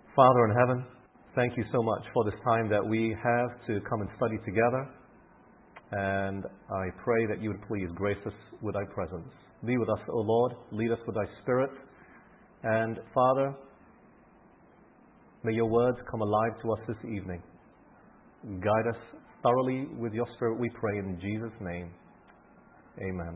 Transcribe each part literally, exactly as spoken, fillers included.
Father in heaven, thank you so much for this time that we have to come and study together. And I pray that you would please grace us with thy presence. Be with us, O Lord. Lead us with thy Spirit. And Father, may your words come alive to us this evening. Guide us thoroughly with your Spirit, we pray in Jesus' name. Amen.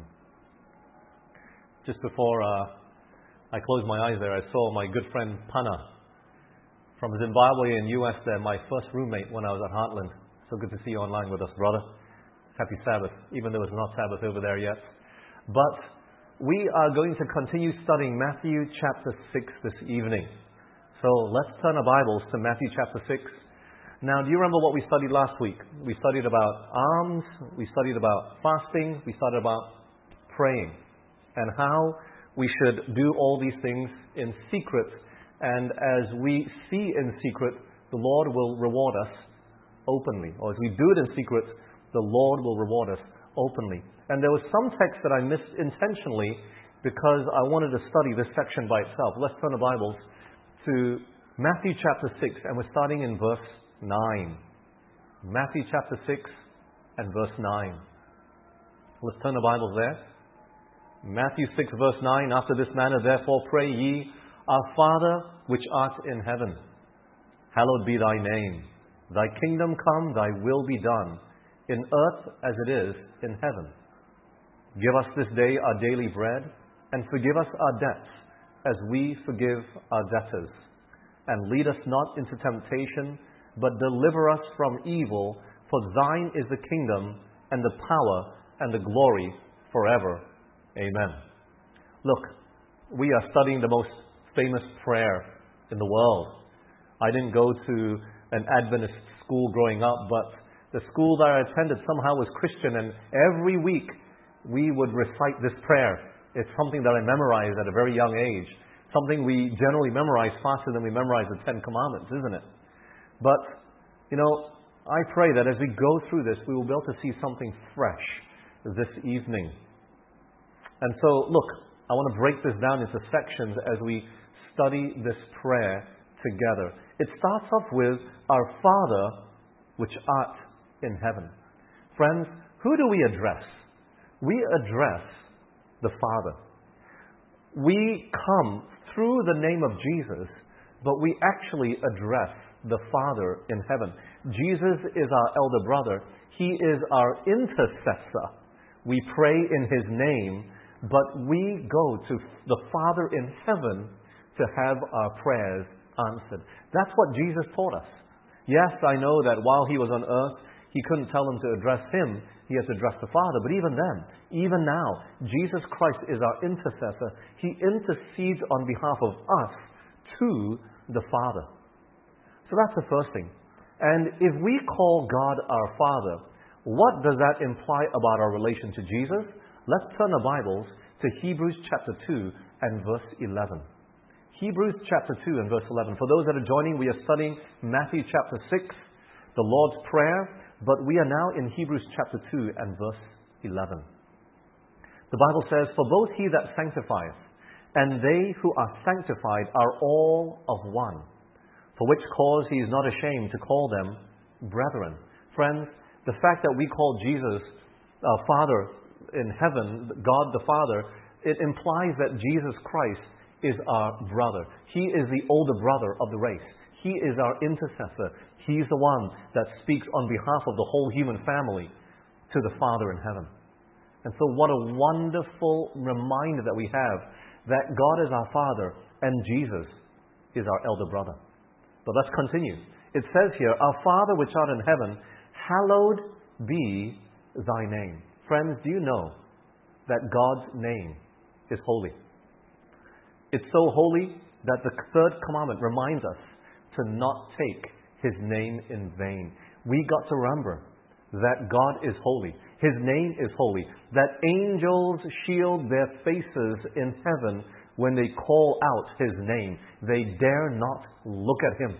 Just before uh, I closed my eyes there, I saw my good friend Pana from Zimbabwe in U S there, my first roommate when I was at Heartland. So good to see you online with us, brother. Happy Sabbath, even though it's not Sabbath over there yet. But we are going to continue studying Matthew chapter six this evening. So let's turn our Bibles to Matthew chapter six. Now, do you remember what we studied last week? We studied about alms, we studied about fasting, we studied about praying, and how we should do all these things in secret. And as we see in secret, the Lord will reward us openly. Or as we do it in secret, the Lord will reward us openly. And there was some text that I missed intentionally because I wanted to study this section by itself. Let's turn the Bibles to Matthew chapter six, and we're starting in verse nine. Matthew chapter six and verse nine. Let's turn the Bibles there. Matthew six verse nine, after this manner therefore pray ye, Our Father which art in heaven, hallowed be thy name. Thy kingdom come, thy will be done, in earth as it is in heaven. Give us this day our daily bread, and forgive us our debts, as we forgive our debtors. And lead us not into temptation, but deliver us from evil, for thine is the kingdom, and the power, and the glory, forever. Amen. Look, we are studying the most famous prayer in the world. I didn't go to an Adventist school growing up, but the school that I attended somehow was Christian, and every week we would recite this prayer. It's something that I memorized at a very young age. Something we generally memorize faster than we memorize the Ten Commandments, isn't it? But, you know, I pray that as we go through this, we will be able to see something fresh this evening. And so, look, I want to break this down into sections as we study this prayer together. It starts off with, Our Father, which art in heaven. Friends, who do we address? We address the Father. We come through the name of Jesus, but we actually address the Father in heaven. Jesus is our elder brother. He is our intercessor. We pray in His name, but we go to the Father in heaven to have our prayers answered. That's what Jesus taught us. Yes, I know that while He was on earth, He couldn't tell them to address Him. He has to address the Father. But even then, even now, Jesus Christ is our intercessor. He intercedes on behalf of us to the Father. So that's the first thing. And if we call God our Father, what does that imply about our relation to Jesus? Let's turn our Bibles to Hebrews chapter two and verse eleven. Hebrews chapter two and verse eleven. For those that are joining, we are studying Matthew chapter six, the Lord's Prayer, but we are now in Hebrews chapter two and verse eleven. The Bible says, For both he that sanctifieth and they who are sanctified are all of one, for which cause he is not ashamed to call them brethren. Friends, the fact that we call Jesus our Father in heaven, God the Father, it implies that Jesus Christ is our brother. He is the older brother of the race. He is our intercessor. He's the one that speaks on behalf of the whole human family to the Father in heaven. And so what a wonderful reminder that we have that God is our Father and Jesus is our elder brother. But let's continue. It says here, Our Father which art in heaven, hallowed be thy name. Friends, do you know that God's name is holy? It's so holy that the third commandment reminds us to not take His name in vain. We got to remember that God is holy. His name is holy. That angels shield their faces in heaven when they call out His name. They dare not look at Him.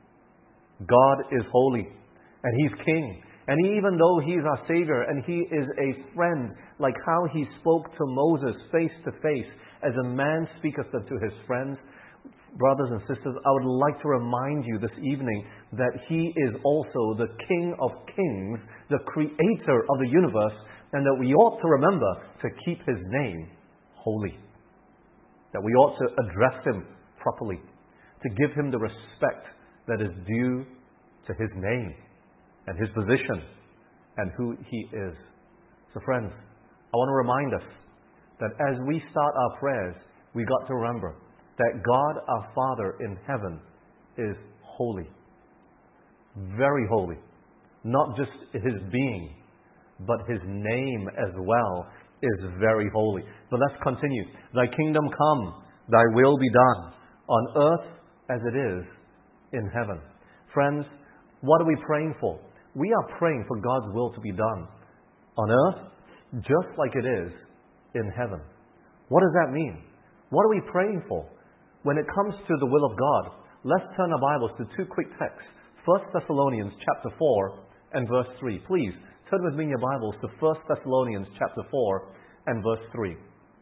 God is holy, and He's King. And even though He is our Savior, and He is a friend, like how He spoke to Moses face to face, as a man speaketh unto his friends, brothers and sisters, I would like to remind you this evening that He is also the King of Kings, the Creator of the universe, and that we ought to remember to keep His name holy. That we ought to address Him properly, to give Him the respect that is due to His name and His position and who He is. So friends, I want to remind us that as we start our prayers, we got to remember that God our Father in heaven is holy. Very holy. Not just His being, but His name as well is very holy. But let's continue. Thy kingdom come, Thy will be done, on earth as it is in heaven. Friends, what are we praying for? We are praying for God's will to be done on earth just like it is in heaven. What does that mean? What are we praying for? When it comes to the will of God, let's turn our Bibles to two quick texts. First Thessalonians chapter four and verse three. Please, turn with me in your Bibles to First Thessalonians chapter four and verse three.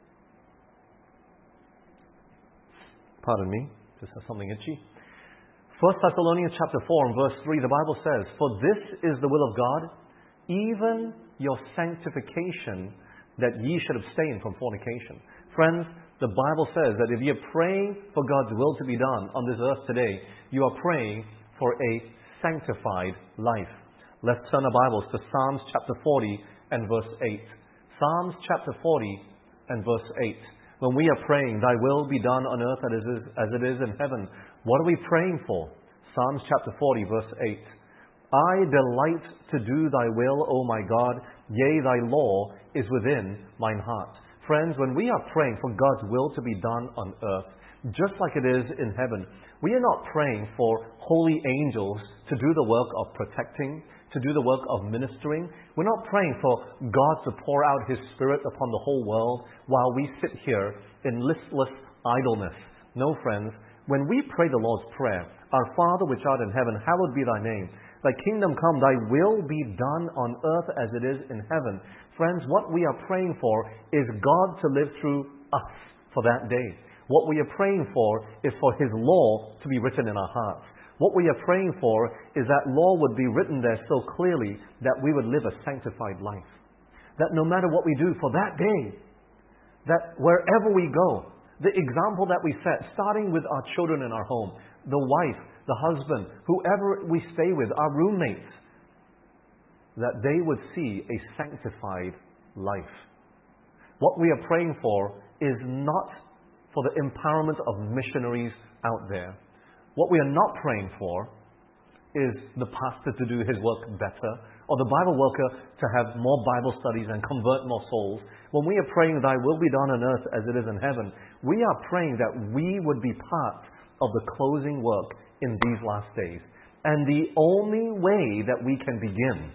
Pardon me, just has something itchy. First Thessalonians chapter four and verse three, the Bible says, "For this is the will of God, even your sanctification, that ye should abstain from fornication." Friends, the Bible says that if you're praying for God's will to be done on this earth today, you are praying for a sanctified life. Let's turn our Bibles to Psalms chapter forty and verse eight. Psalms chapter forty and verse eight. When we are praying, Thy will be done on earth as it is, as it is in heaven, what are we praying for? Psalms chapter forty, verse eight. I delight to do Thy will, O my God, yea, Thy law is within mine heart. Friends, when we are praying for God's will to be done on earth, just like it is in heaven, we are not praying for holy angels to do the work of protecting, to do the work of ministering. We're not praying for God to pour out His Spirit upon the whole world while we sit here in listless idleness. No, friends, when we pray the Lord's Prayer, Our Father which art in heaven, hallowed be Thy name. Thy kingdom come, Thy will be done on earth as it is in heaven. Friends, what we are praying for is God to live through us for that day. What we are praying for is for His law to be written in our hearts. What we are praying for is that law would be written there so clearly that we would live a sanctified life. That no matter what we do for that day, that wherever we go, the example that we set, starting with our children in our home, the wife, the husband, whoever we stay with, our roommates, that they would see a sanctified life. What we are praying for is not for the empowerment of missionaries out there. What we are not praying for is the pastor to do his work better, or the Bible worker to have more Bible studies and convert more souls. When we are praying, Thy will be done on earth as it is in heaven, we are praying that we would be part of the closing work in these last days. And the only way that we can begin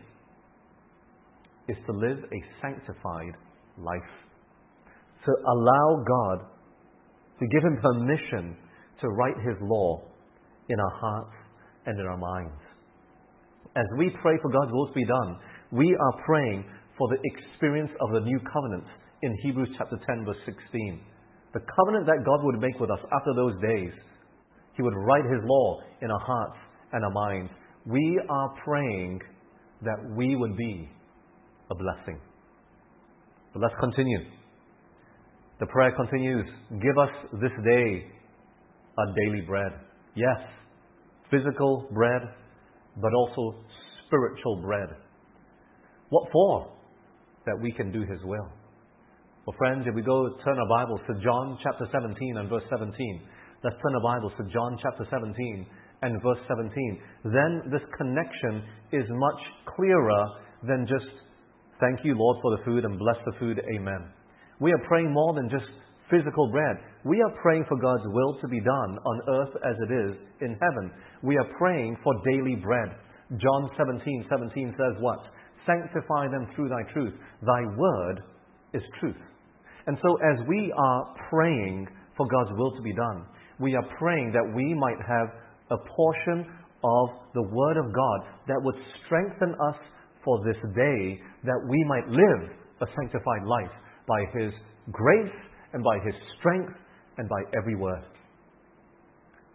is to live a sanctified life. To allow God, to give Him permission to write His law in our hearts and in our minds. As we pray for God's will to be done, we are praying for the experience of the new covenant in Hebrews chapter ten, verse sixteen. The covenant that God would make with us after those days. He would write His law in our hearts and our minds. We are praying that we would be a blessing. But let's continue. The prayer continues, give us this day our daily bread. Yes, physical bread, but also spiritual bread. What for? That we can do His will. Well, friends, if we go turn our Bibles to John chapter seventeen and verse seventeen. Let's turn our Bibles to John chapter seventeen and verse seventeen. Then this connection is much clearer than just, thank you, Lord, for the food, and bless the food, amen. We are praying more than just physical bread. We are praying for God's will to be done on earth as it is in heaven. We are praying for daily bread. John seventeen seventeen says what? Sanctify them through Thy truth. Thy word is truth. And so as we are praying for God's will to be done, we are praying that we might have a portion of the Word of God that would strengthen us for this day, that we might live a sanctified life by His grace and by His strength and by every word.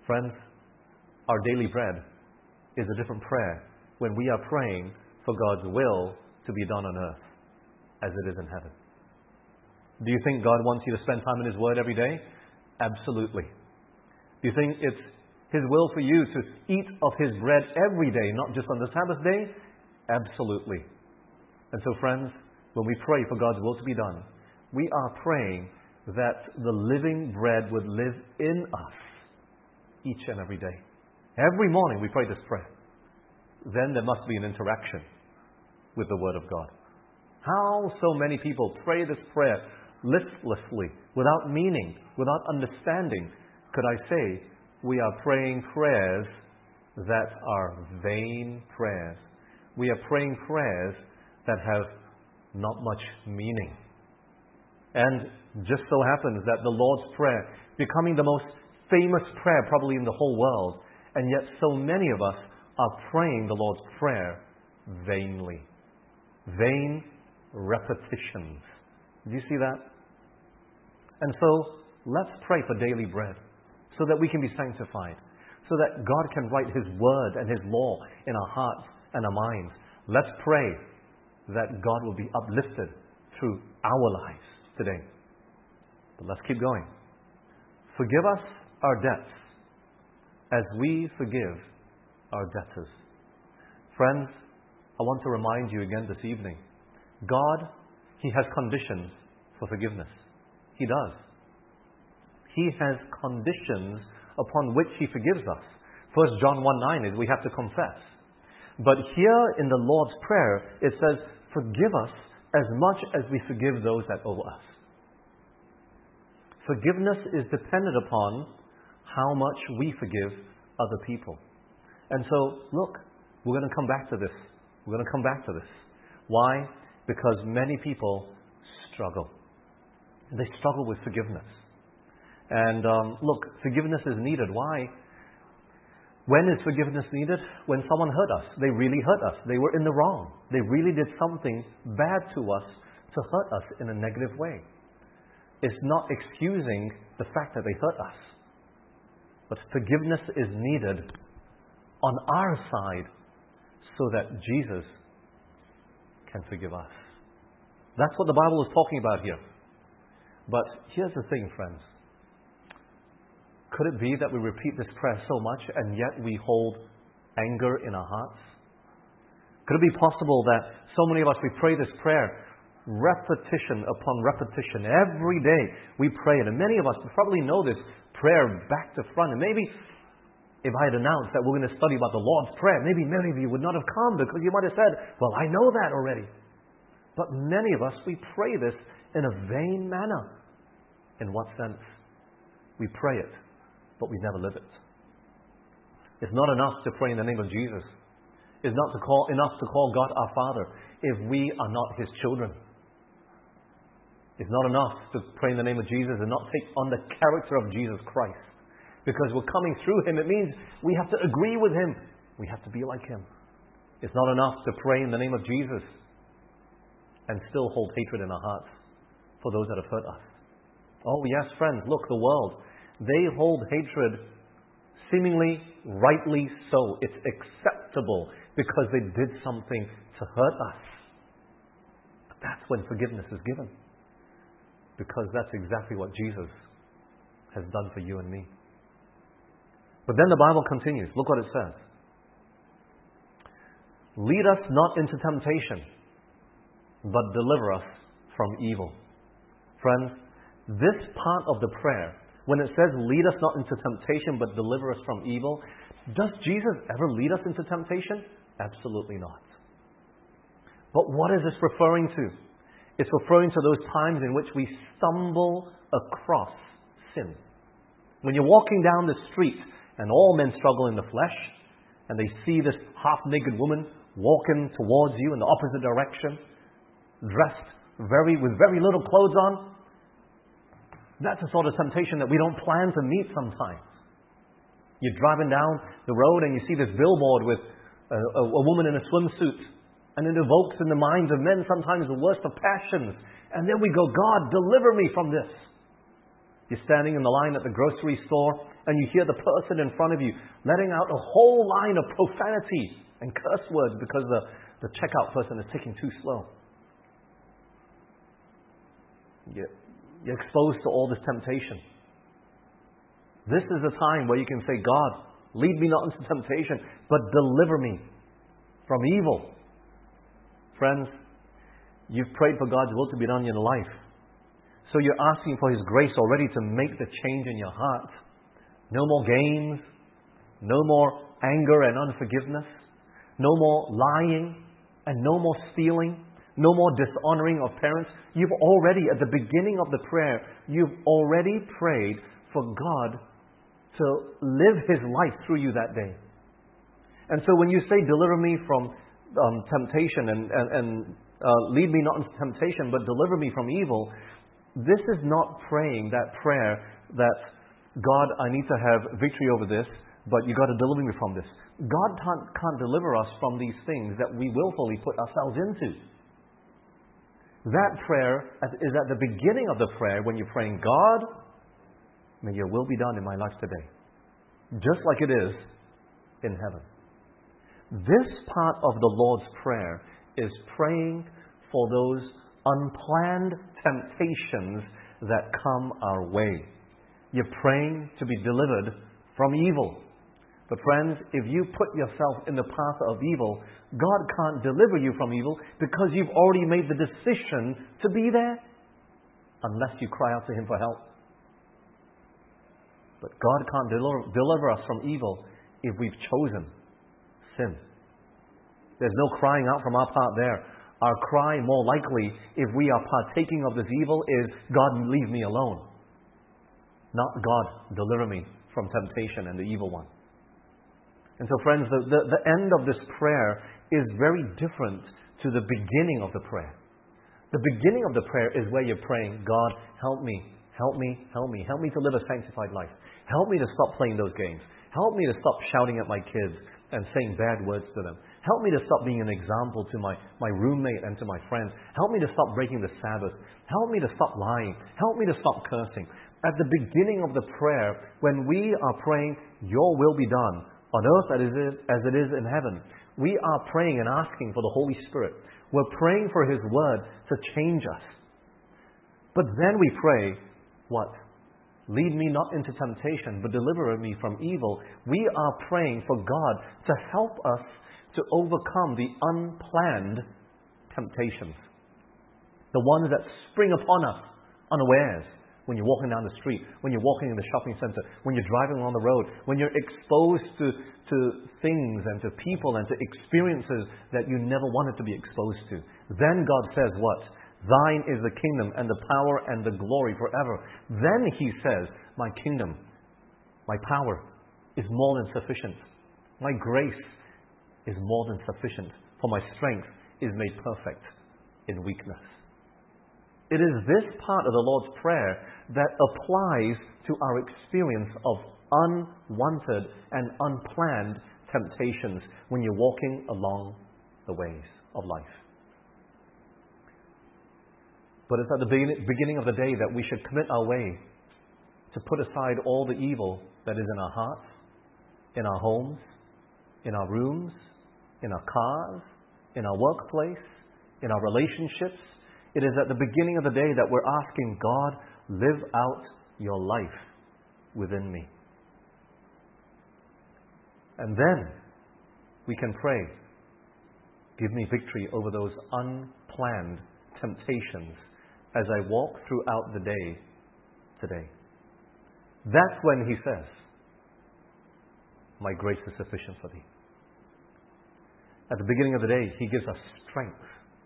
Friends, our daily bread is a different prayer when we are praying for God's will to be done on earth as it is in heaven. Do you think God wants you to spend time in His Word every day? Absolutely. Do you think it's His will for you to eat of His bread every day, not just on the Sabbath day? Absolutely. And so, friends, when we pray for God's will to be done, we are praying that the living bread would live in us each and every day. Every morning we pray this prayer. Then there must be an interaction with the Word of God. How so many people pray this prayer listlessly, without meaning, without understanding. Could I say, we are praying prayers that are vain prayers. We are praying prayers that have not much meaning. And just so happens that the Lord's Prayer, becoming the most famous prayer probably in the whole world, and yet so many of us are praying the Lord's Prayer vainly. Vain repetitions. Do you see that? And so, let's pray for daily bread, so that we can be sanctified, so that God can write His Word and His law in our hearts and our minds. Let's pray that God will be uplifted through our lives today. But let's keep going. Forgive us our debts as we forgive our debtors. Friends, I want to remind you again this evening, God, He has conditions for forgiveness. He does. He has conditions upon which He forgives us. First John one nine is we have to confess. But here in the Lord's Prayer, it says, forgive us as much as we forgive those that owe us. Forgiveness is dependent upon how much we forgive other people. And so, look, we're going to come back to this. We're going to come back to this. Why? Because many people struggle. They struggle with forgiveness. And um, look, forgiveness is needed. Why? When is forgiveness needed? When someone hurt us. They really hurt us. They were in the wrong. They really did something bad to us to hurt us in a negative way. It's not excusing the fact that they hurt us. But forgiveness is needed on our side so that Jesus can forgive us. That's what the Bible is talking about here. But here's the thing, friends. Could it be that we repeat this prayer so much and yet we hold anger in our hearts? Could it be possible that so many of us, we pray this prayer repetition upon repetition every day? We pray it. And many of us probably know this prayer back to front. And maybe if I had announced that we're going to study about the Lord's Prayer, maybe many of you would not have come because you might have said, well, I know that already. But many of us, we pray this in a vain manner. In what sense? We pray it, but we never live it. It's not enough to pray in the name of Jesus. It's not to call, enough to call God our Father if we are not His children. It's not enough to pray in the name of Jesus and not take on the character of Jesus Christ. Because we're coming through Him, it means we have to agree with Him. We have to be like Him. It's not enough to pray in the name of Jesus and still hold hatred in our hearts for those that have hurt us. Oh yes, friends, look, the world, they hold hatred seemingly rightly so. It's acceptable because they did something to hurt us. But that's when forgiveness is given. Because that's exactly what Jesus has done for you and me. But then the Bible continues. Look what it says. Lead us not into temptation, but deliver us from evil. Friends, this part of the prayer, when it says lead us not into temptation, but deliver us from evil, does Jesus ever lead us into temptation? Absolutely not. But what is this referring to? It's referring to those times in which we stumble across sin. When you're walking down the street and all men struggle in the flesh, and they see this half-naked woman walking towards you in the opposite direction, dressed very with very little clothes on, that's a sort of temptation that we don't plan to meet sometimes. You're driving down the road and you see this billboard with a, a, a woman in a swimsuit, and it evokes in the minds of men sometimes the worst of passions. And then we go, God, deliver me from this. You're standing in the line at the grocery store and you hear the person in front of you letting out a whole line of profanity and curse words because the, the checkout person is taking too slow. You're, you're exposed to all this temptation. This is a time where you can say, God, lead me not into temptation, but deliver me from evil. Friends, you've prayed for God's will to be done in your life. So you're asking for His grace already to make the change in your heart. No more games, no more anger and unforgiveness, no more lying and no more stealing, no more dishonoring of parents. You've already, at the beginning of the prayer, you've already prayed for God to live His life through you that day. And so when you say, deliver me from um, temptation and, and, and uh, lead me not into temptation, but deliver me from evil, this is not praying that prayer that, God, I need to have victory over this, but you got to deliver me from this. God can't, can't deliver us from these things that we willfully put ourselves into. That prayer is at the beginning of the prayer when you're praying, God, may your will be done in my life today, just like it is in heaven. This part of the Lord's Prayer is praying for those unplanned temptations that come our way. You're praying to be delivered from evil. But friends, if you put yourself in the path of evil, God can't deliver you from evil because you've already made the decision to be there, unless you cry out to Him for help. But God can't deliver, deliver us from evil if we've chosen sin. There's no crying out from our part there. Our cry, more likely, if we are partaking of this evil, is, God, leave me alone. Not, God, deliver me from temptation and the evil one. And so, friends, the, the, the end of this prayer is very different to the beginning of the prayer. The beginning of the prayer is where you're praying, God, help me, help me, help me. Help me to live a sanctified life. Help me to stop playing those games. Help me to stop shouting at my kids and saying bad words to them. Help me to stop being an example to my, my roommate and to my friends. Help me to stop breaking the Sabbath. Help me to stop lying. Help me to stop cursing. At the beginning of the prayer, when we are praying, your will be done on earth as it is, as it is in heaven, we are praying and asking for the Holy Spirit. We're praying for His Word to change us. But then we pray, what? Lead me not into temptation, but deliver me from evil. We are praying for God to help us to overcome the unplanned temptations. The ones that spring upon us unawares. When you're walking down the street, when you're walking in the shopping center, when you're driving on the road, when you're exposed to, to things and to people and to experiences that you never wanted to be exposed to. Then God says what? Thine is the kingdom and the power and the glory forever. Then He says, my kingdom, my power is more than sufficient. My grace is more than sufficient. For my strength is made perfect in weakness. It is this part of the Lord's Prayer that applies to our experience of unwanted and unplanned temptations when you're walking along the ways of life. But it's at the beginning of the day that we should commit our way to put aside all the evil that is in our hearts, in our homes, in our rooms, in our cars, in our workplace, in our relationships. It is at the beginning of the day that we're asking God, live out your life within me. And then we can pray, give me victory over those unplanned temptations as I walk throughout the day today. That's when He says, my grace is sufficient for thee. At the beginning of the day, He gives us strength.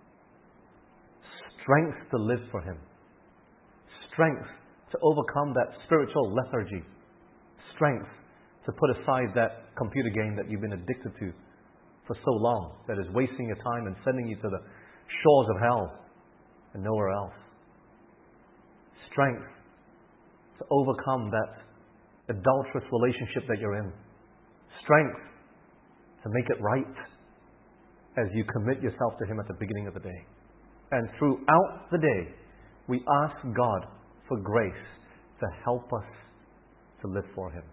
Strength to live for Him. Strength to overcome that spiritual lethargy. Strength to put aside that computer game that you've been addicted to for so long, that is wasting your time and sending you to the shores of hell and nowhere else. Strength to overcome that adulterous relationship that you're in. Strength to make it right as you commit yourself to Him at the beginning of the day. And throughout the day, we ask God for grace to help us to live for Him.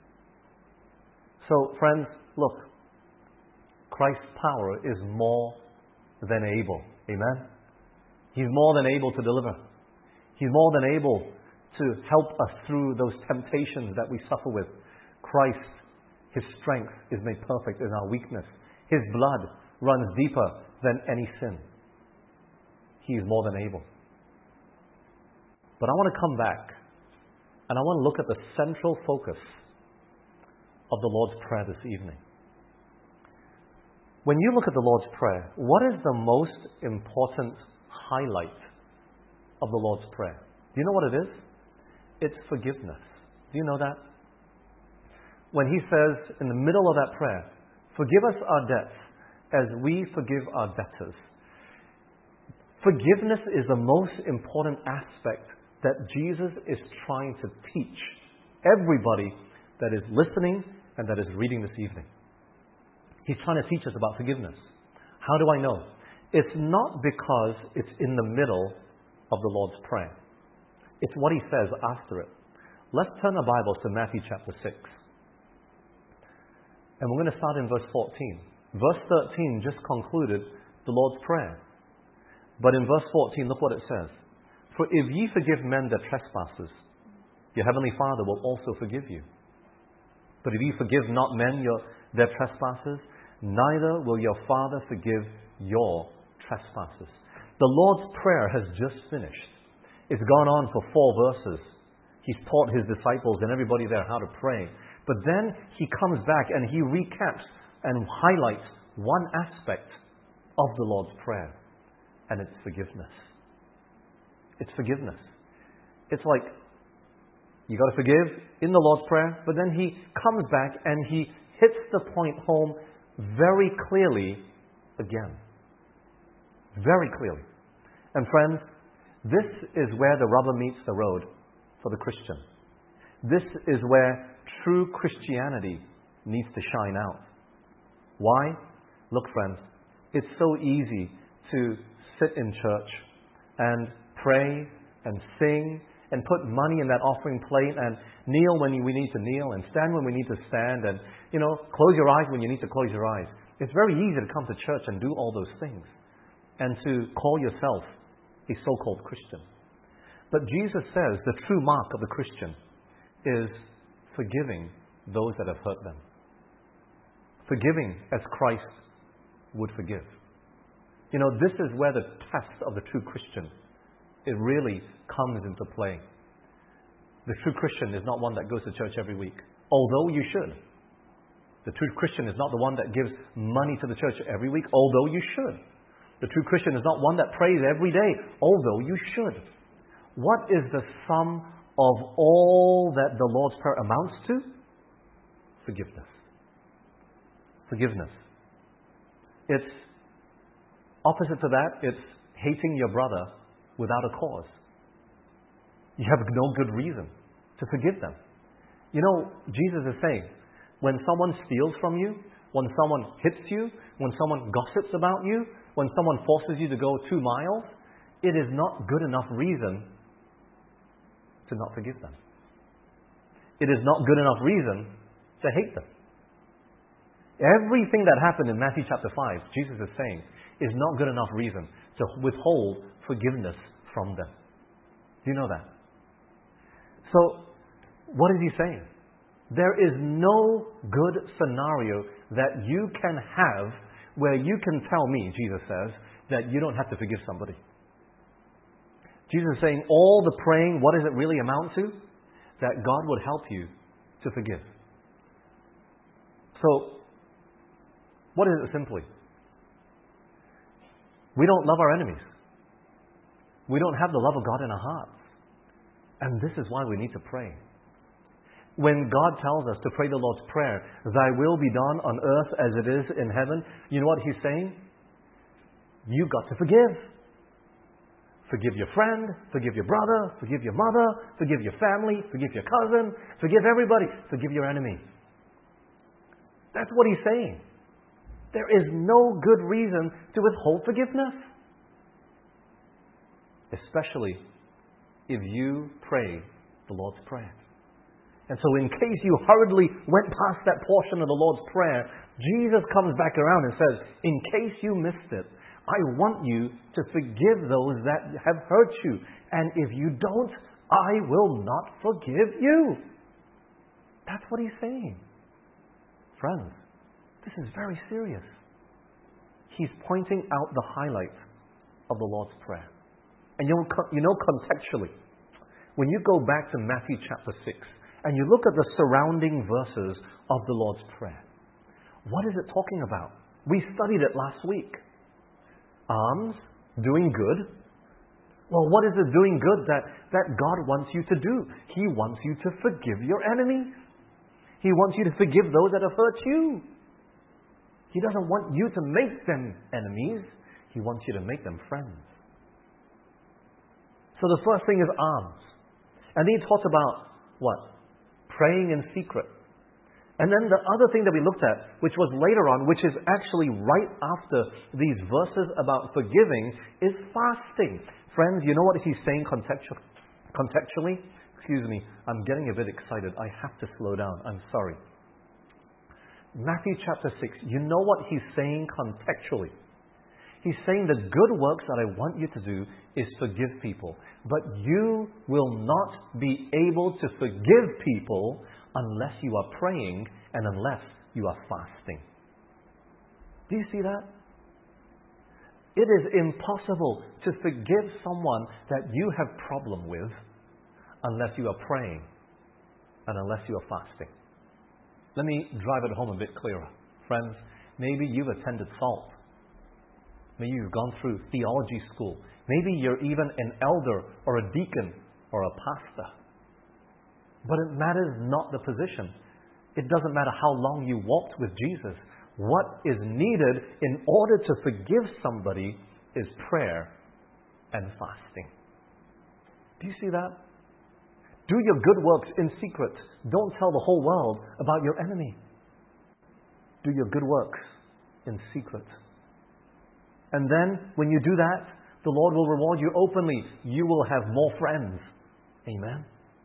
So, friends, look, Christ's power is more than able. Amen? He's more than able to deliver. He's more than able to help us through those temptations that we suffer with. Christ, His strength is made perfect in our weakness. His blood runs deeper than any sin. He is more than able. But I want to come back and I want to look at the central focus of the Lord's Prayer this evening. When you look at the Lord's Prayer, what is the most important highlight of the Lord's Prayer? Do you know what it is? It's forgiveness. Do you know that? When He says in the middle of that prayer, forgive us our debts as we forgive our debtors. Forgiveness is the most important aspect that Jesus is trying to teach everybody that is listening and that is reading this evening. He's trying to teach us about forgiveness. How do I know? It's not because it's in the middle of the Lord's Prayer. It's what He says after it. Let's turn our Bibles to Matthew chapter six. And we're going to start in verse fourteen. Verse thirteen just concluded the Lord's Prayer. But in verse fourteen, look what it says. For if ye forgive men their trespasses, your heavenly Father will also forgive you. But if ye forgive not men your, their trespasses, neither will your Father forgive your trespasses. The Lord's Prayer has just finished. It's gone on for four verses. He's taught His disciples and everybody there how to pray. But then He comes back and He recaps and highlights one aspect of the Lord's Prayer. And it's forgiveness. It's forgiveness. It's like, you got to forgive in the Lord's Prayer, but then He comes back and He hits the point home very clearly again. Very clearly. And friends, this is where the rubber meets the road for the Christian. This is where true Christianity needs to shine out. Why? Look, friends, it's so easy to sit in church and pray and sing and put money in that offering plate and kneel when we need to kneel and stand when we need to stand and, you know, close your eyes when you need to close your eyes. It's very easy to come to church and do all those things and to call yourself a so-called Christian. But Jesus says the true mark of the Christian is forgiving those that have hurt them. Forgiving as Christ would forgive. You know, this is where the test of the true Christian, it really comes into play. The true Christian is not one that goes to church every week, although you should. The true Christian is not the one that gives money to the church every week, although you should. The true Christian is not one that prays every day, although you should. What is the sum of all that the Lord's Prayer amounts to? Forgiveness. Forgiveness. It's opposite to that, it's hating your brother without a cause. You have no good reason to forgive them. You know, Jesus is saying, when someone steals from you, when someone hits you, when someone gossips about you, when someone forces you to go two miles, it is not good enough reason to not forgive them. It is not good enough reason to hate them. Everything that happened in Matthew chapter five, Jesus is saying, is not good enough reason to withhold forgiveness from them. Do you know that? So, what is He saying? There is no good scenario that you can have where you can tell me, Jesus says, that you don't have to forgive somebody. Jesus is saying all the praying, what does it really amount to? That God would help you to forgive. So, what is it simply? We don't love our enemies. We don't have the love of God in our hearts. And this is why we need to pray. When God tells us to pray the Lord's Prayer, Thy will be done on earth as it is in heaven, you know what He's saying? You've got to forgive. Forgive your friend, forgive your brother, forgive your mother, forgive your family, forgive your cousin, forgive everybody, forgive your enemy. That's what He's saying. There is no good reason to withhold forgiveness. Especially if you pray the Lord's Prayer. And so in case you hurriedly went past that portion of the Lord's Prayer, Jesus comes back around and says, in case you missed it, I want you to forgive those that have hurt you. And if you don't, I will not forgive you. That's what he's saying. Friends, this is very serious. He's pointing out the highlights of the Lord's Prayer. And you know, you know contextually, when you go back to Matthew chapter six, and you look at the surrounding verses of the Lord's Prayer, what is it talking about? We studied it last week. Alms, doing good. Well, what is it doing good that, that God wants you to do? He wants you to forgive your enemies. He wants you to forgive those that have hurt you. He doesn't want you to make them enemies. He wants you to make them friends. So the first thing is alms. And then he talks about what? Praying in secret. And then the other thing that we looked at, which was later on, which is actually right after these verses about forgiving, is fasting. Friends, you know what he's saying contextually? contextually? Excuse me, I'm getting a bit excited. I have to slow down. I'm sorry. Matthew chapter six, you know what he's saying contextually? He's saying the good works that I want you to do is forgive people. But you will not be able to forgive people unless you are praying and unless you are fasting. Do you see that? It is impossible to forgive someone that you have problem with unless you are praying and unless you are fasting. Let me drive it home a bit clearer. Friends, maybe you've attended SALT. Maybe you've gone through theology school. Maybe you're even an elder or a deacon or a pastor. But it matters not the position. It doesn't matter how long you walked with Jesus. What is needed in order to forgive somebody is prayer and fasting. Do you see that? Do your good works in secret. Don't tell the whole world about your enemy. Do your good works in secret. And then, when you do that, the Lord will reward you openly. You will have more friends. Amen?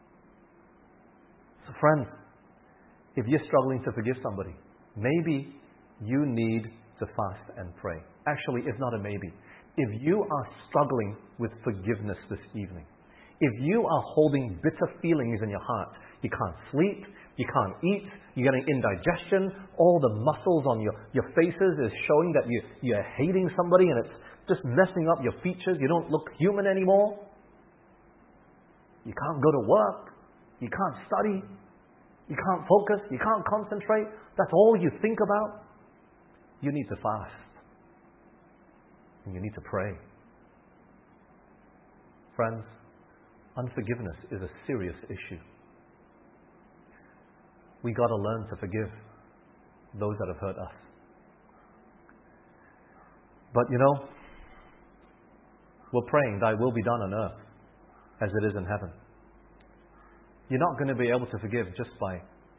So friends, if you're struggling to forgive somebody, maybe you need to fast and pray. Actually, it's not a maybe. If you are struggling with forgiveness this evening, if you are holding bitter feelings in your heart, you can't sleep, you can't eat, you're getting indigestion, all the muscles on your, your faces is showing that you, you're hating somebody and it's just messing up your features, you don't look human anymore, you can't go to work, you can't study, you can't focus, you can't concentrate, that's all you think about, you need to fast. And you need to pray. Friends, unforgiveness is a serious issue. We got to learn to forgive those that have hurt us. But you know, we're praying, thy will be done on earth as it is in heaven. You're not going to be able to forgive just by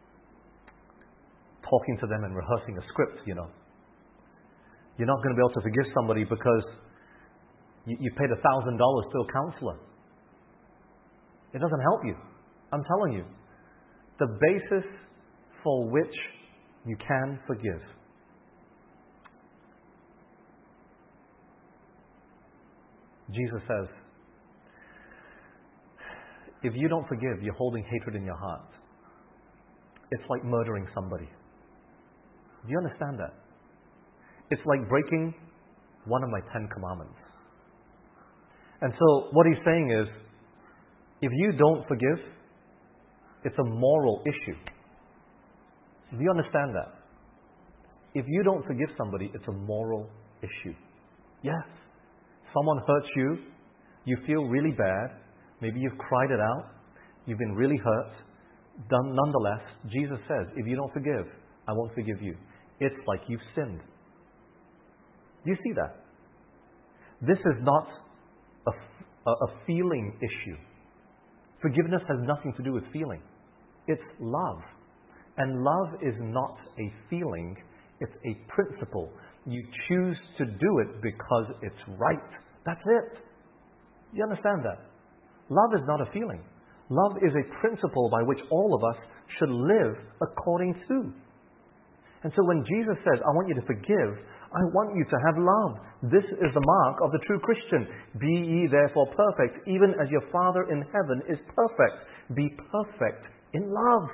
talking to them and rehearsing a script, you know. You're not going to be able to forgive somebody because you, you paid a thousand dollars to a counselor. It doesn't help you. I'm telling you. The basis for which you can forgive. Jesus says, if you don't forgive, you're holding hatred in your heart. It's like murdering somebody. Do you understand that? It's like breaking one of my Ten Commandments. And so what he's saying is, if you don't forgive, it's a moral issue. Do you understand that? If you don't forgive somebody, it's a moral issue. Yes. Someone hurts you, you feel really bad, maybe you've cried it out, you've been really hurt. Nonetheless, Jesus says, if you don't forgive, I won't forgive you. It's like you've sinned. Do you see that? This is not a, a, a feeling issue. Forgiveness has nothing to do with feeling. It's love. And love is not a feeling, it's a principle. You choose to do it because it's right. That's it. You understand that? Love is not a feeling. Love is a principle by which all of us should live according to. And so when Jesus says, I want you to forgive, I want you to have love. This is the mark of the true Christian. Be ye therefore perfect, even as your Father in heaven is perfect. Be perfect in love.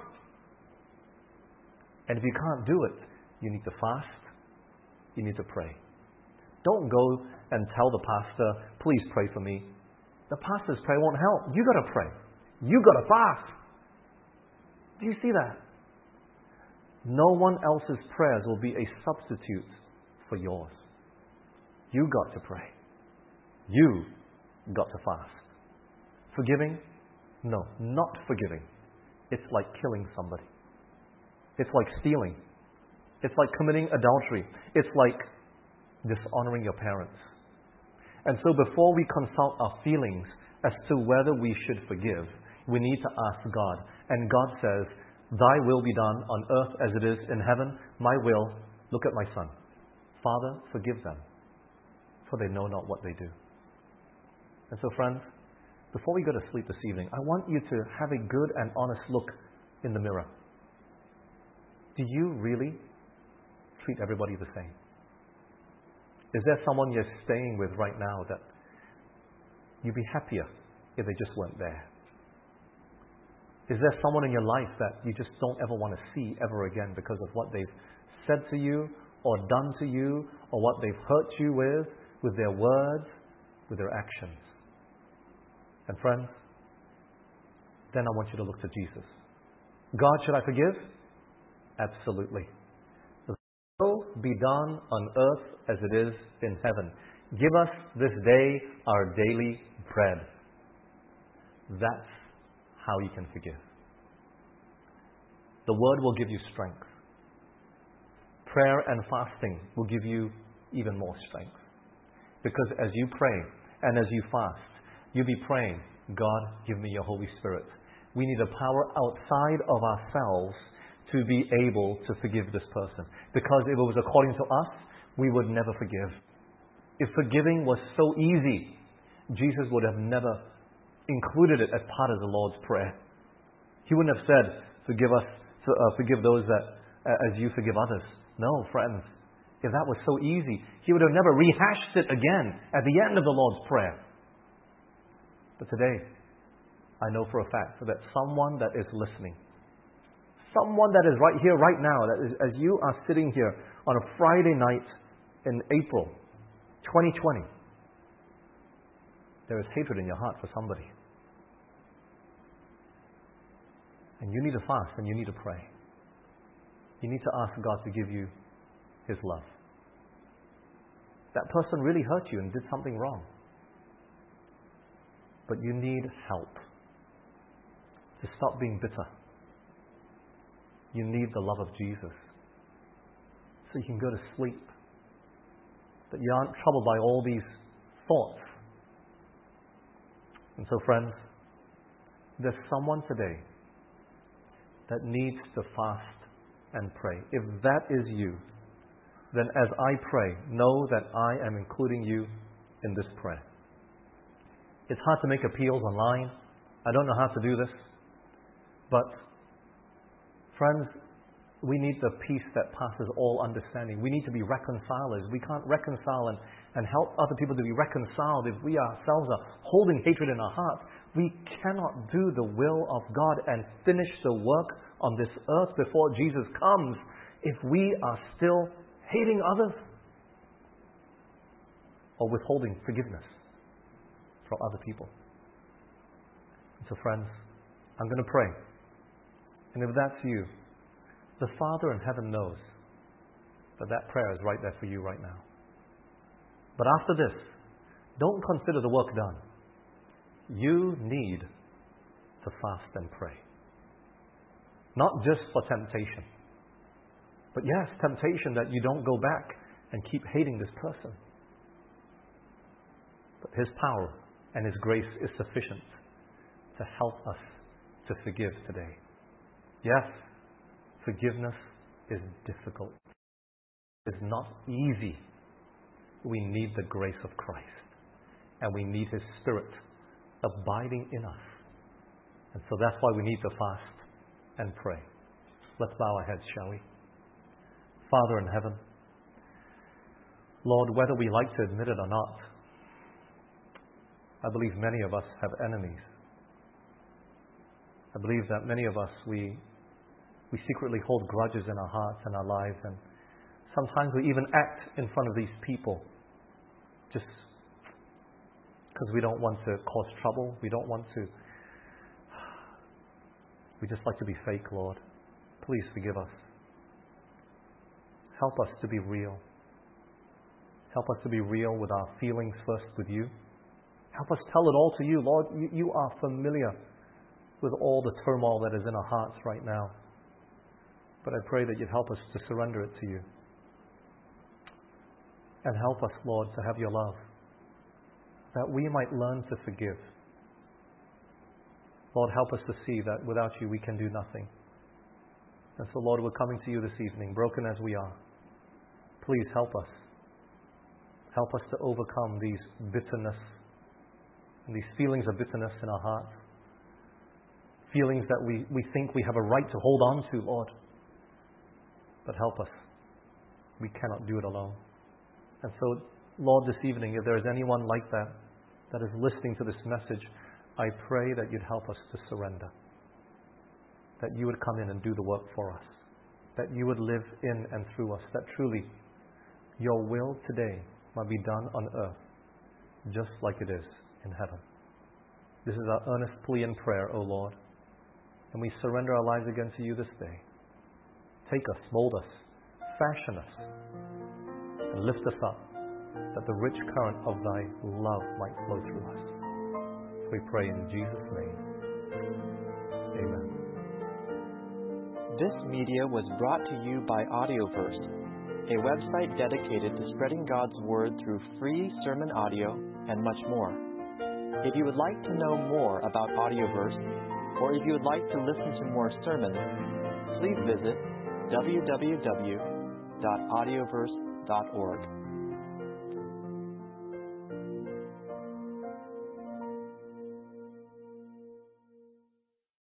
And if you can't do it, you need to fast. You need to pray. Don't go and tell the pastor, please pray for me. The pastor's prayer won't help. You got to pray. You got to fast. Do you see that? No one else's prayers will be a substitute for yours. You got to pray. You got to fast. Forgiving? No, not forgiving. It's like killing somebody. It's like stealing. It's like committing adultery. It's like dishonoring your parents. And so before we consult our feelings as to whether we should forgive, we need to ask God. And God says, Thy will be done on earth as it is in heaven. My will, look at my son. Father, forgive them, for they know not what they do. And so friends, before we go to sleep this evening, I want you to have a good and honest look in the mirror. Do you really treat everybody the same? Is there someone you're staying with right now that you'd be happier if they just weren't there? Is there someone in your life that you just don't ever want to see ever again because of what they've said to you or done to you or what they've hurt you with, with their words, with their actions? And friends, then I want you to look to Jesus. God, should I forgive? Absolutely. The will be done on earth as it is in heaven. Give us this day our daily bread. That's how you can forgive. The Word will give you strength. Prayer and fasting will give you even more strength. Because as you pray and as you fast, you'll be praying, God, give me your Holy Spirit. We need a power outside of ourselves to be able to forgive this person. Because if it was according to us, we would never forgive. If forgiving was so easy, Jesus would have never included it as part of the Lord's Prayer. He wouldn't have said, forgive us, uh, forgive those that uh, as you forgive others. No, friends. If that was so easy, He would have never rehashed it again at the end of the Lord's Prayer. But today, I know for a fact that someone that is listening, someone that is right here, right now, that is, as you are sitting here on a Friday night in April twenty twenty, there is hatred in your heart for somebody. And you need to fast and you need to pray. You need to ask God to give you His love. That person really hurt you and did something wrong. But you need help to stop being bitter. You need the love of Jesus so you can go to sleep. That you aren't troubled by all these thoughts. And so friends, there's someone today that needs to fast and pray. If that is you, then as I pray, know that I am including you in this prayer. It's hard to make appeals online. I don't know how to do this. But, friends, we need the peace that passes all understanding. We need to be reconcilers. We can't reconcile and, and help other people to be reconciled if we ourselves are holding hatred in our hearts. We cannot do the will of God and finish the work on this earth before Jesus comes if we are still hating others or withholding forgiveness from other people. And so friends, I'm going to pray. And if that's you, the Father in heaven knows that that prayer is right there for you right now. But after this, don't consider the work done. You need to fast and pray. Not just for temptation. But yes, temptation that you don't go back and keep hating this person. But His power and His grace is sufficient to help us to forgive today. Yes, forgiveness is difficult. It's not easy. We need the grace of Christ. And we need His Spirit abiding in us And so that's why we need to fast and pray. Let's bow our heads, shall we? Father in heaven, Lord, whether we like to admit it or not, I believe many of us have enemies. I believe that many of us, we, we secretly hold grudges in our hearts and our lives, and sometimes we even act in front of these people just because we don't want to cause trouble. We don't want to. We just like to be fake, Lord. Please forgive us. Help us to be real. Help us to be real with our feelings first with you. Help us tell it all to you, Lord. You, you are familiar with all the turmoil that is in our hearts right now. But I pray that you'd help us to surrender it to you. And help us, Lord, to have your love, that we might learn to forgive. Lord, help us to see that without you we can do nothing. And so, Lord, we're coming to you this evening, broken as we are. Please help us. Help us to overcome these bitterness and these feelings of bitterness in our hearts. Feelings that we, we think we have a right to hold on to, Lord. But help us. We cannot do it alone. And so, Lord, this evening, if there is anyone like that, that is listening to this message, I pray that you'd help us to surrender. That you would come in and do the work for us. That you would live in and through us. That truly your will today might be done on earth, just like it is in heaven. This is our earnest plea and prayer, O Lord. And we surrender our lives again to you this day. Take us, mold us, fashion us, and lift us up, that the rich current of thy love might flow through us. We pray in Jesus' name. Amen. This media was brought to you by Audioverse, a website dedicated to spreading God's Word through free sermon audio and much more. If you would like to know more about Audioverse, or if you would like to listen to more sermons, please visit w w w dot audioverse dot org.